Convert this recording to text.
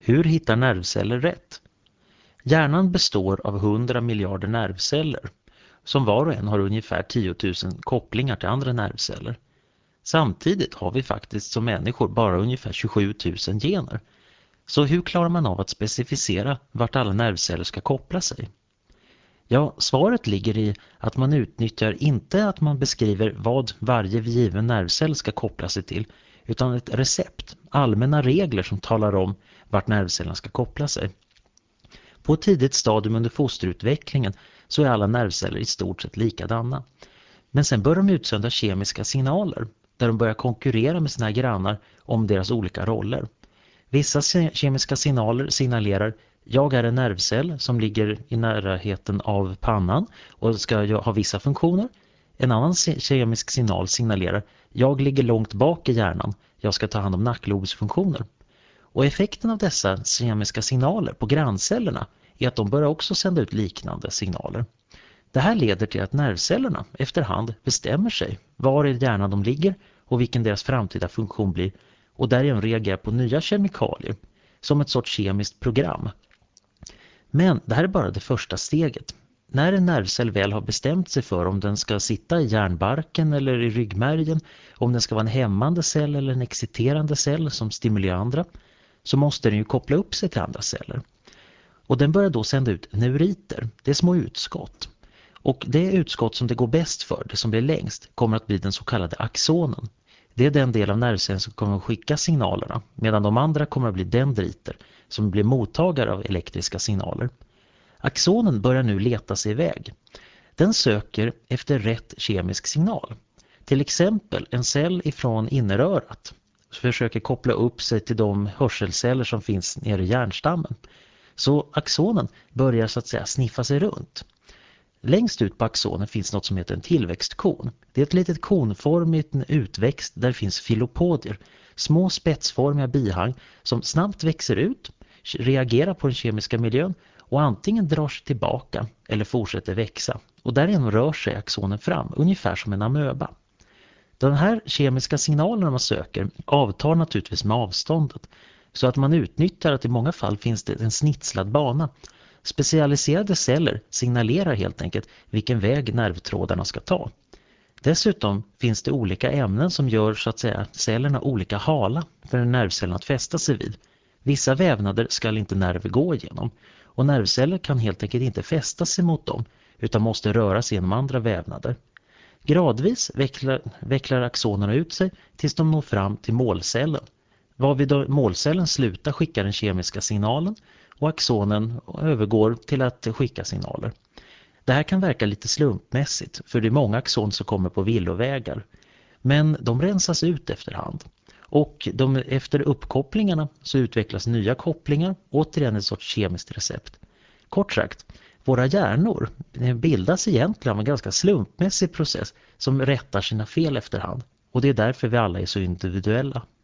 Hur hittar nervceller rätt? Hjärnan består av 100 miljarder nervceller som var och en har ungefär 10 000 kopplingar till andra nervceller. Samtidigt har vi faktiskt som människor bara ungefär 27 000 gener. Så hur klarar man av att specificera vart alla nervceller ska koppla sig? Ja, svaret ligger i att man utnyttjar inte att man beskriver vad varje given nervcell ska koppla sig till, utan ett recept, allmänna regler som talar om vart nervcellerna ska koppla sig. På ett tidigt stadium under fosterutvecklingen så är alla nervceller i stort sett likadana. Men sen börjar de utsända kemiska signaler där de börjar konkurrera med sina grannar om deras olika roller. Vissa kemiska signaler signalerar jag är en nervcell som ligger i närheten av pannan och ska ha vissa funktioner. En annan kemisk signal signalerar jag ligger långt bak i hjärnan, jag ska ta hand om nacklobsfunktioner. Och effekten av dessa kemiska signaler på granncellerna är att de börjar också sända ut liknande signaler. Det här leder till att nervcellerna efterhand bestämmer sig var i hjärnan de ligger och vilken deras framtida funktion blir och därigenom reagerar på nya kemikalier som ett sorts kemiskt program. Men det här är bara det första steget. När en nervcell väl har bestämt sig för om den ska sitta i hjärnbarken eller i ryggmärgen, om den ska vara en hämmande cell eller en exciterande cell som stimulerar andra, så måste den ju koppla upp sig till andra celler. Och den börjar då sända ut neuriter, det är små utskott. Och det utskott som det går bäst för, det som blir längst, kommer att bli den så kallade axonen. Det är den del av nervcellen som kommer att skicka signalerna, medan de andra kommer att bli dendriter som blir mottagare av elektriska signaler. Axonen börjar nu leta sig iväg. Den söker efter rätt kemisk signal. Till exempel en cell ifrån innerörat försöker koppla upp sig till de hörselceller som finns nere i hjärnstammen. Så axonen börjar så att säga sniffa sig runt. Längst ut på axonen finns något som heter en tillväxtkon. Det är ett litet konformigt utväxt där finns filopodier, små spetsformiga bihang som snabbt växer ut, reagerar på den kemiska miljön och antingen drar sig tillbaka eller fortsätter växa. Och därigenom rör sig axonen fram, ungefär som en amöba. De här kemiska signalerna man söker avtar naturligtvis med avståndet, så att man utnyttjar att i många fall finns det en snitslad bana. Specialiserade celler signalerar helt enkelt vilken väg nervtrådarna ska ta. Dessutom finns det olika ämnen som gör så att säga cellerna olika hala för en nervcell att fästa sig vid. Vissa vävnader ska inte nerver gå igenom och nervceller kan helt enkelt inte fästa sig mot dem utan måste röra sig genom andra vävnader. Gradvis vecklar axonerna ut sig tills de når fram till målcellen. Varvid målcellen slutar skicka den kemiska signalen och axonen övergår till att skicka signaler. Det här kan verka lite slumpmässigt för det är många axon som kommer på villovägar. Men de rensas ut efterhand. Och efter uppkopplingarna så utvecklas nya kopplingar, återigen ett sorts kemiskt recept. Kort sagt, våra hjärnor bildas egentligen av en ganska slumpmässig process som rättar sina fel efterhand. Och det är därför vi alla är så individuella.